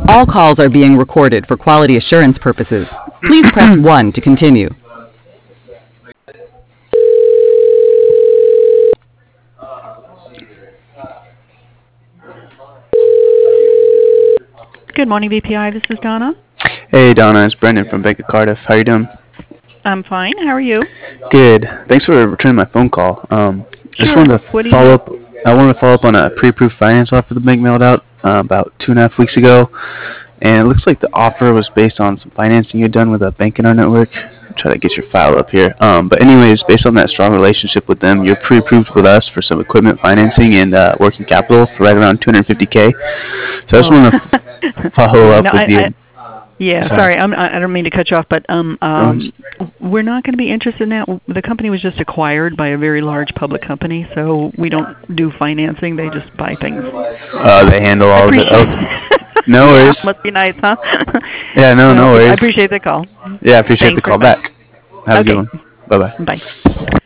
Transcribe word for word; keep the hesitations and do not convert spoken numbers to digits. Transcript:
All calls are being recorded for quality assurance purposes. Please press one to continue. Good morning, B P I. This is Donna. Hey, Donna. It's Brendan from Bank of Cardiff. How you doing? I'm fine. How are you? Good. Thanks for returning my phone call. Um, I just Sure. wanted to What do you follow need? up. I wanted to follow up on a pre-approved finance offer the bank mailed out uh, about two and a half weeks ago, and it looks like the offer was based on some financing you'd done with a bank in our network. I'll try to get your file up here. Um, but anyways, based on that strong relationship with them, you're pre-approved with us for some equipment financing and uh, working capital for right around two hundred fifty k. So I just Oh. want to f- follow up no, with I, you. I, yeah, Sorry. sorry. I'm, I I don't mean to cut you off, but um, um, worries. we're not going to be interested in that. The company was just acquired by a very large public company, so we don't do financing. They just buy things. Uh, they handle all of it. Appreciate Okay. No yeah, worries. must be nice, huh? Yeah, no, no Well, worries. I appreciate the call. Yeah, I appreciate Thanks the call very much. back. Have a good Okay. one. Bye-bye. Bye.